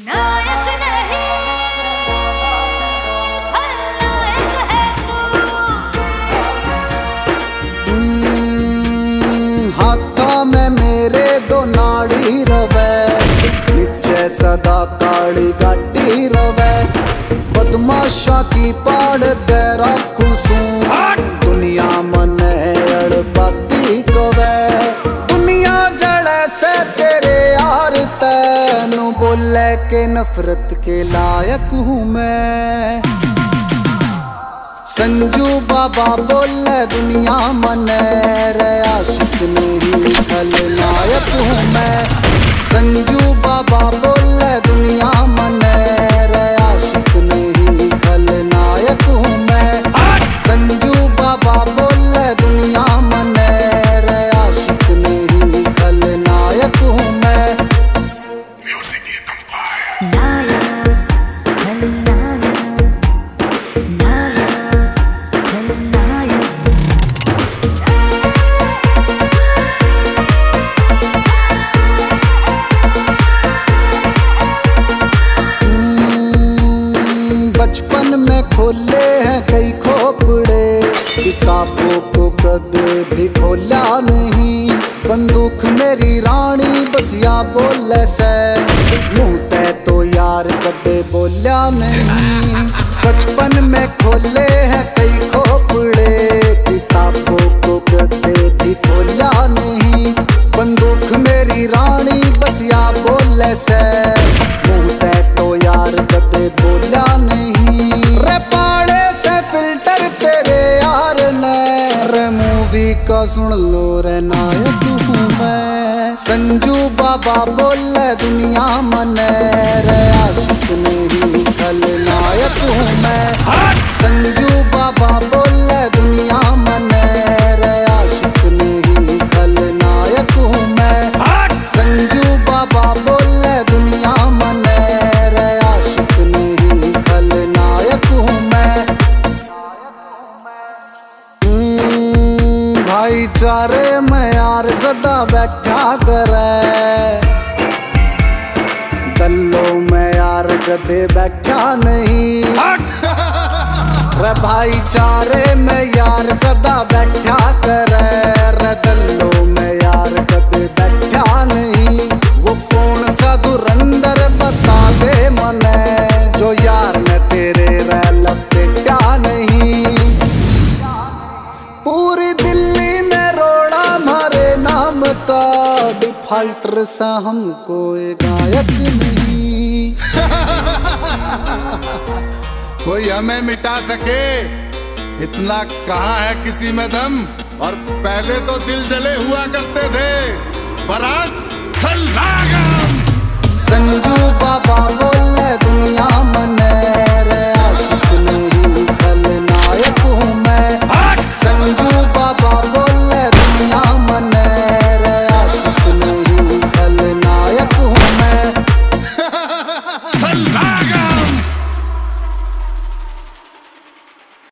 नायक नहीं खलनायक है तू। हाथों में मेरे दो नाड़ी रवे, नीचे सदा काली गाटी रवे। बदमाशा की पाड़ दे रखू सूं, दुनिया मने अड़पाती कवे। दुनिया जड़े से तेरे यार तैनू बोले के नफरत के लायक हूँ मैं। संजू बाबा बोले दुनिया मने रे आशिक नहीं खलनायक हूँ मैं। संजू बाबा बोले दुनिया मने रे आशिक नहीं खलनायक हूँ मैं। संजू बाबा बोले दुनिया मने रे आशिक नहीं खलनायक हूँ मैं। बचपन में खोले हैं कई खोपड़े, किताबों को कदे भी खोला नहीं। बंदूक मेरी रानी बसिया बोले से, मुँह ते तो यार कदे बोला नहीं। बचपन में खोले हैं कई खोपड़े, किताबों को कदे भी खोला नहीं। बंदूक मेरी रानी बसिया बोले से, मुँह ते तो यार कदे बोला नहीं। रे पाड़े से फिल्टर तेरे यार ने, रे मूवी का सुन लो रे नायक हूँ मैं। संजू बाबा बोले दुनिया मने रे आशिक नहीं खलनायक हूँ मैं। संजू बाबा बोले दुनिया मने रे आशिक नहीं खलनायक हूँ मैं। संजू बाबा बोले दुनिया मने रे आशिक नहीं खलनायक हूँ मैं। भाईचारे में यार सदा बैठा करे, दल्लों में यार कदे बैठा नहीं। रे भाईचारे में यार सदा बैठा करे, रे दल्लों में यार कदे बैठा नहीं। वो कौन सा धुरंधर बता दे मने, जो यार ने तेरे रे लपेटा नहीं। पूरी दिल्ली में रोड़ा मारे नाम का, डिफाल्टर सा हमको एक गायक नहीं। कोई हमें मिटा सके इतना कहाँ है किसी में दम। और पहले तो दिल जले हुआ करते थे, पर आज खलनायक। संजू बाबा